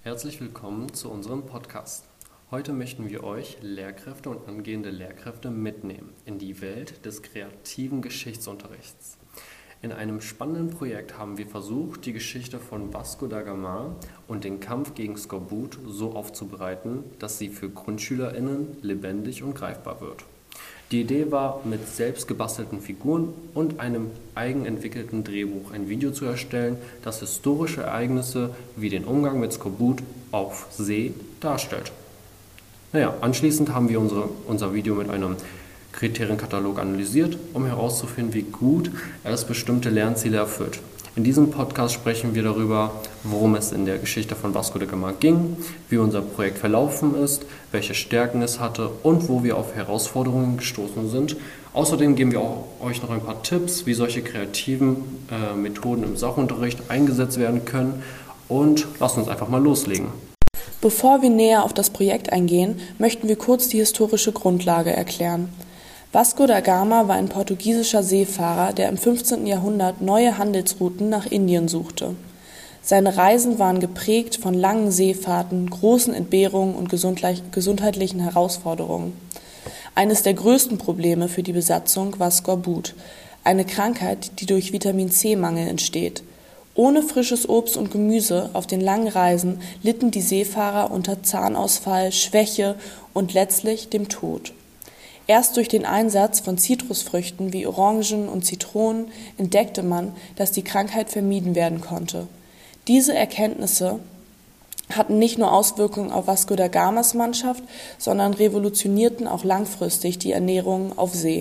Herzlich willkommen zu unserem Podcast. Heute möchten wir euch Lehrkräfte und angehende Lehrkräfte mitnehmen in die Welt des kreativen Geschichtsunterrichts. In einem spannenden Projekt haben wir versucht, die Geschichte von Vasco da Gama und den Kampf gegen Skorbut so aufzubereiten, dass sie für GrundschülerInnen lebendig und greifbar wird. Die Idee war, mit selbst gebastelten Figuren und einem eigenentwickelten Drehbuch ein Video zu erstellen, das historische Ereignisse wie den Umgang mit Skorbut auf See darstellt. Anschließend haben wir unser Video mit einem Kriterienkatalog analysiert, um herauszufinden, wie gut es bestimmte Lernziele erfüllt. In diesem Podcast sprechen wir darüber, worum es in der Geschichte von Vasco da Gama ging, wie unser Projekt verlaufen ist, welche Stärken es hatte und wo wir auf Herausforderungen gestoßen sind. Außerdem geben wir euch noch ein paar Tipps, wie solche kreativen Methoden im Sachunterricht eingesetzt werden können, und lasst uns einfach mal loslegen. Bevor wir näher auf das Projekt eingehen, möchten wir kurz die historische Grundlage erklären. Vasco da Gama war ein portugiesischer Seefahrer, der im 15. Jahrhundert neue Handelsrouten nach Indien suchte. Seine Reisen waren geprägt von langen Seefahrten, großen Entbehrungen und gesundheitlichen Herausforderungen. Eines der größten Probleme für die Besatzung war Skorbut, eine Krankheit, die durch Vitamin-C-Mangel entsteht. Ohne frisches Obst und Gemüse auf den langen Reisen litten die Seefahrer unter Zahnausfall, Schwäche und letztlich dem Tod. Erst durch den Einsatz von Zitrusfrüchten wie Orangen und Zitronen entdeckte man, dass die Krankheit vermieden werden konnte. Diese Erkenntnisse hatten nicht nur Auswirkungen auf Vasco da Gamas Mannschaft, sondern revolutionierten auch langfristig die Ernährung auf See.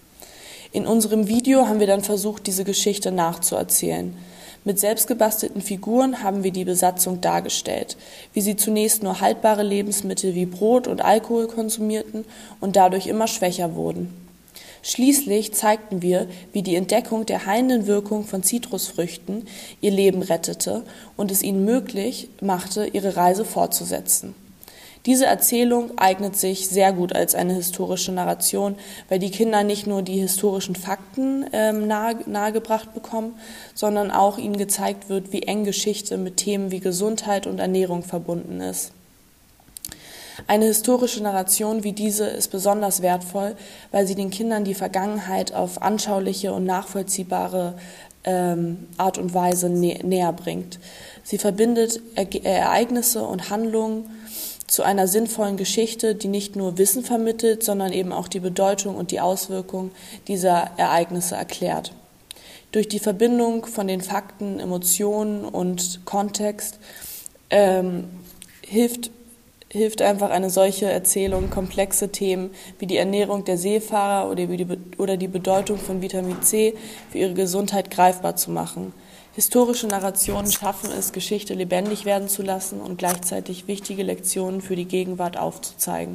In unserem Video haben wir dann versucht, diese Geschichte nachzuerzählen. Mit selbstgebastelten Figuren haben wir die Besatzung dargestellt, wie sie zunächst nur haltbare Lebensmittel wie Brot und Alkohol konsumierten und dadurch immer schwächer wurden. Schließlich zeigten wir, wie die Entdeckung der heilenden Wirkung von Zitrusfrüchten ihr Leben rettete und es ihnen möglich machte, ihre Reise fortzusetzen. Diese Erzählung eignet sich sehr gut als eine historische Narration, weil die Kinder nicht nur die historischen Fakten nahegebracht bekommen, sondern auch ihnen gezeigt wird, wie eng Geschichte mit Themen wie Gesundheit und Ernährung verbunden ist. Eine historische Narration wie diese ist besonders wertvoll, weil sie den Kindern die Vergangenheit auf anschauliche und nachvollziehbare Art und Weise näher bringt. Sie verbindet Ereignisse und Handlungen zu einer sinnvollen Geschichte, die nicht nur Wissen vermittelt, sondern eben auch die Bedeutung und die Auswirkungen dieser Ereignisse erklärt. Durch die Verbindung von den Fakten, Emotionen und Kontext hilft einfach eine solche Erzählung, komplexe Themen wie die Ernährung der Seefahrer oder die Bedeutung von Vitamin C für ihre Gesundheit greifbar zu machen. Historische Narrationen schaffen es, Geschichte lebendig werden zu lassen und gleichzeitig wichtige Lektionen für die Gegenwart aufzuzeigen.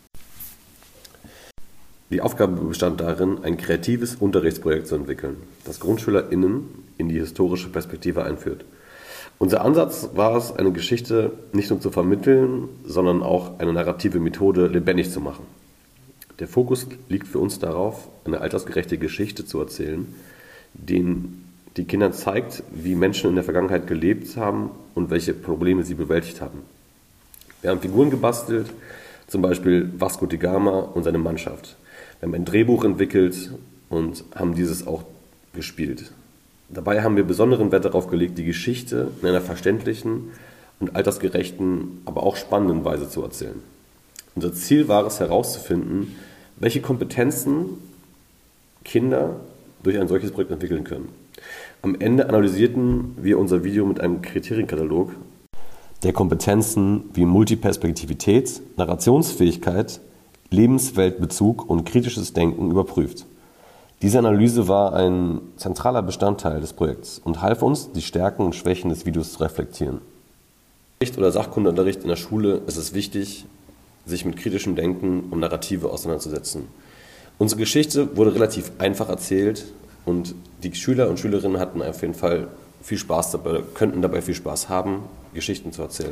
Die Aufgabe bestand darin, ein kreatives Unterrichtsprojekt zu entwickeln, das GrundschülerInnen in die historische Perspektive einführt. Unser Ansatz war es, eine Geschichte nicht nur zu vermitteln, sondern auch eine narrative Methode lebendig zu machen. Der Fokus liegt für uns darauf, eine altersgerechte Geschichte zu erzählen, die Kindern zeigt, wie Menschen in der Vergangenheit gelebt haben und welche Probleme sie bewältigt haben. Wir haben Figuren gebastelt, zum Beispiel Vasco da Gama und seine Mannschaft. Wir haben ein Drehbuch entwickelt und haben dieses auch gespielt. Dabei haben wir besonderen Wert darauf gelegt, die Geschichte in einer verständlichen und altersgerechten, aber auch spannenden Weise zu erzählen. Unser Ziel war es herauszufinden, welche Kompetenzen Kinder durch ein solches Projekt entwickeln können. Am Ende analysierten wir unser Video mit einem Kriterienkatalog, der Kompetenzen wie Multiperspektivität, Narrationsfähigkeit, Lebensweltbezug und kritisches Denken überprüft. Diese Analyse war ein zentraler Bestandteil des Projekts und half uns, die Stärken und Schwächen des Videos zu reflektieren. Oder Sachkundeunterricht in der Schule ist es wichtig, sich mit kritischem Denken und Narrative auseinanderzusetzen. Unsere Geschichte wurde relativ einfach erzählt und die Schüler und Schülerinnen hatten auf jeden Fall viel Spaß dabei, könnten dabei viel Spaß haben, Geschichten zu erzählen.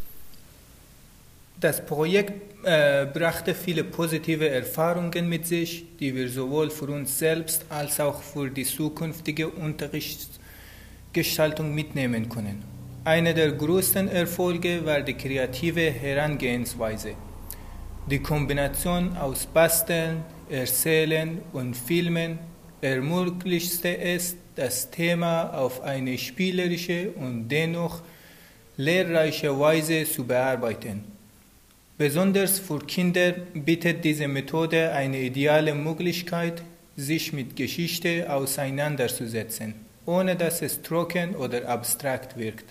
Das Projekt brachte viele positive Erfahrungen mit sich, die wir sowohl für uns selbst als auch für die zukünftige Unterrichtsgestaltung mitnehmen können. Einer der größten Erfolge war die kreative Herangehensweise. Die Kombination aus Basteln, Erzählen und Filmen ermöglichte es, das Thema auf eine spielerische und dennoch lehrreiche Weise zu bearbeiten. Besonders für Kinder bietet diese Methode eine ideale Möglichkeit, sich mit Geschichte auseinanderzusetzen, ohne dass es trocken oder abstrakt wirkt.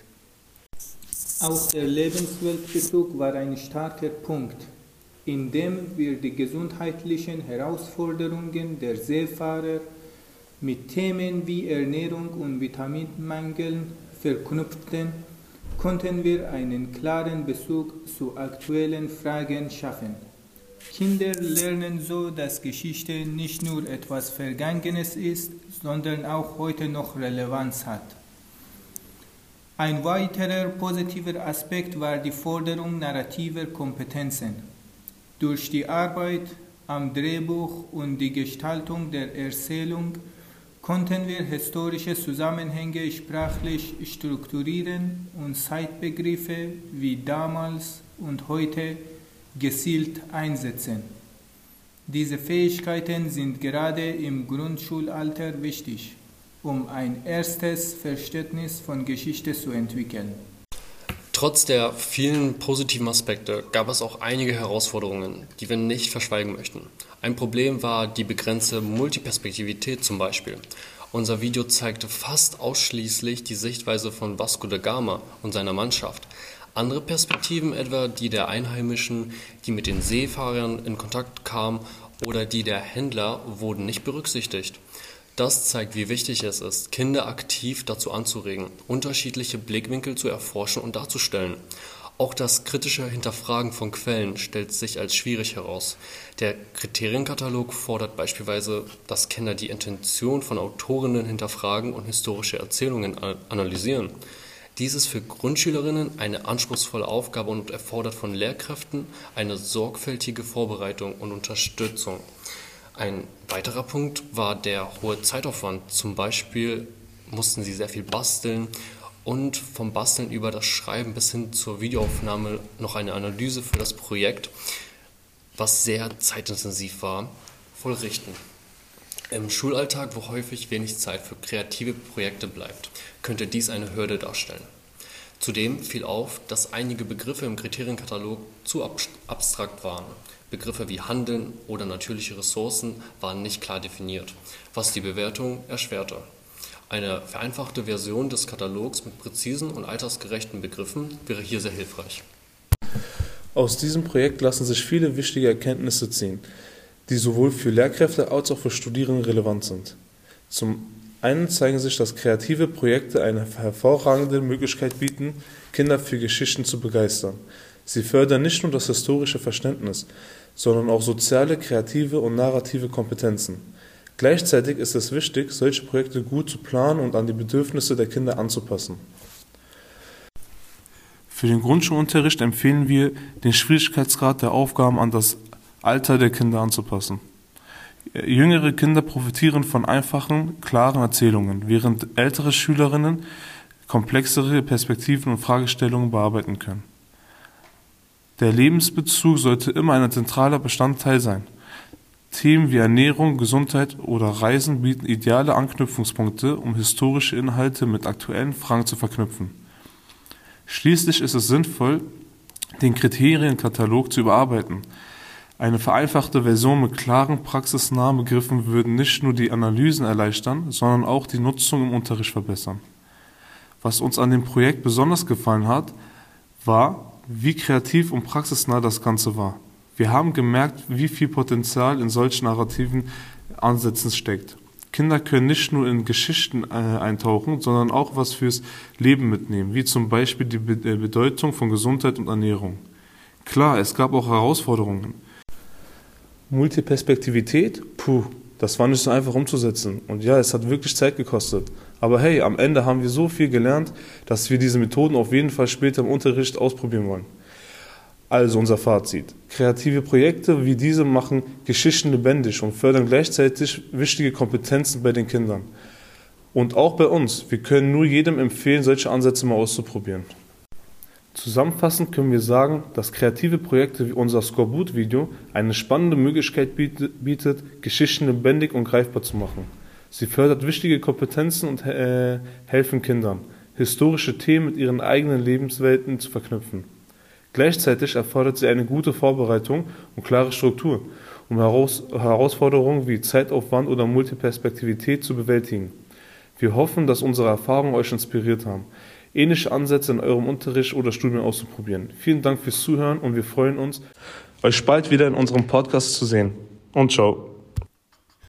Auch der Lebensweltbezug war ein starker Punkt, indem wir die gesundheitlichen Herausforderungen der Seefahrer mit Themen wie Ernährung und Vitaminmangel verknüpften, konnten wir einen klaren Bezug zu aktuellen Fragen schaffen. Kinder lernen so, dass Geschichte nicht nur etwas Vergangenes ist, sondern auch heute noch Relevanz hat. Ein weiterer positiver Aspekt war die Förderung narrativer Kompetenzen. Durch die Arbeit am Drehbuch und die Gestaltung der Erzählung konnten wir historische Zusammenhänge sprachlich strukturieren und Zeitbegriffe wie damals und heute gezielt einsetzen. Diese Fähigkeiten sind gerade im Grundschulalter wichtig, um ein erstes Verständnis von Geschichte zu entwickeln. Trotz der vielen positiven Aspekte gab es auch einige Herausforderungen, die wir nicht verschweigen möchten. Ein Problem war die begrenzte Multiperspektivität zum Beispiel. Unser Video zeigte fast ausschließlich die Sichtweise von Vasco da Gama und seiner Mannschaft. Andere Perspektiven, etwa die der Einheimischen, die mit den Seefahrern in Kontakt kamen, oder die der Händler, wurden nicht berücksichtigt. Das zeigt, wie wichtig es ist, Kinder aktiv dazu anzuregen, unterschiedliche Blickwinkel zu erforschen und darzustellen. Auch das kritische Hinterfragen von Quellen stellt sich als schwierig heraus. Der Kriterienkatalog fordert beispielsweise, dass Kinder die Intention von Autorinnen hinterfragen und historische Erzählungen analysieren. Dies ist für Grundschülerinnen eine anspruchsvolle Aufgabe und erfordert von Lehrkräften eine sorgfältige Vorbereitung und Unterstützung. Ein weiterer Punkt war der hohe Zeitaufwand. Zum Beispiel mussten sie sehr viel basteln und vom Basteln über das Schreiben bis hin zur Videoaufnahme noch eine Analyse für das Projekt, was sehr zeitintensiv war, vollrichten. Im Schulalltag, wo häufig wenig Zeit für kreative Projekte bleibt, könnte dies eine Hürde darstellen. Zudem fiel auf, dass einige Begriffe im Kriterienkatalog zu abstrakt waren. Begriffe wie Handeln oder natürliche Ressourcen waren nicht klar definiert, was die Bewertung erschwerte. Eine vereinfachte Version des Katalogs mit präzisen und altersgerechten Begriffen wäre hier sehr hilfreich. Aus diesem Projekt lassen sich viele wichtige Erkenntnisse ziehen, die sowohl für Lehrkräfte als auch für Studierende relevant sind. Zum einen zeigen sich, dass kreative Projekte eine hervorragende Möglichkeit bieten, Kinder für Geschichten zu begeistern. Sie fördern nicht nur das historische Verständnis, sondern auch soziale, kreative und narrative Kompetenzen. Gleichzeitig ist es wichtig, solche Projekte gut zu planen und an die Bedürfnisse der Kinder anzupassen. Für den Grundschulunterricht empfehlen wir, den Schwierigkeitsgrad der Aufgaben an das Alter der Kinder anzupassen. Jüngere Kinder profitieren von einfachen, klaren Erzählungen, während ältere Schülerinnen komplexere Perspektiven und Fragestellungen bearbeiten können. Der Lebensbezug sollte immer ein zentraler Bestandteil sein. Themen wie Ernährung, Gesundheit oder Reisen bieten ideale Anknüpfungspunkte, um historische Inhalte mit aktuellen Fragen zu verknüpfen. Schließlich ist es sinnvoll, den Kriterienkatalog zu überarbeiten. Eine vereinfachte Version mit klaren, praxisnahen Begriffen würde nicht nur die Analysen erleichtern, sondern auch die Nutzung im Unterricht verbessern. Was uns an dem Projekt besonders gefallen hat, war, wie kreativ und praxisnah das Ganze war. Wir haben gemerkt, wie viel Potenzial in solchen narrativen Ansätzen steckt. Kinder können nicht nur in Geschichten eintauchen, sondern auch was fürs Leben mitnehmen, wie zum Beispiel die Bedeutung von Gesundheit und Ernährung. Klar, es gab auch Herausforderungen. Multiperspektivität, das war nicht so einfach umzusetzen. Und ja, es hat wirklich Zeit gekostet. Aber hey, am Ende haben wir so viel gelernt, dass wir diese Methoden auf jeden Fall später im Unterricht ausprobieren wollen. Also unser Fazit. Kreative Projekte wie diese machen Geschichten lebendig und fördern gleichzeitig wichtige Kompetenzen bei den Kindern. Und auch bei uns, wir können nur jedem empfehlen, solche Ansätze mal auszuprobieren. Zusammenfassend können wir sagen, dass kreative Projekte wie unser Skorbut-Video eine spannende Möglichkeit bietet, Geschichten lebendig und greifbar zu machen. Sie fördert wichtige Kompetenzen und helfen Kindern, historische Themen mit ihren eigenen Lebenswelten zu verknüpfen. Gleichzeitig erfordert sie eine gute Vorbereitung und klare Struktur, um Herausforderungen wie Zeitaufwand oder Multiperspektivität zu bewältigen. Wir hoffen, dass unsere Erfahrungen euch inspiriert haben, ähnliche Ansätze in eurem Unterricht oder Studium auszuprobieren. Vielen Dank fürs Zuhören und wir freuen uns, euch bald wieder in unserem Podcast zu sehen. Und ciao.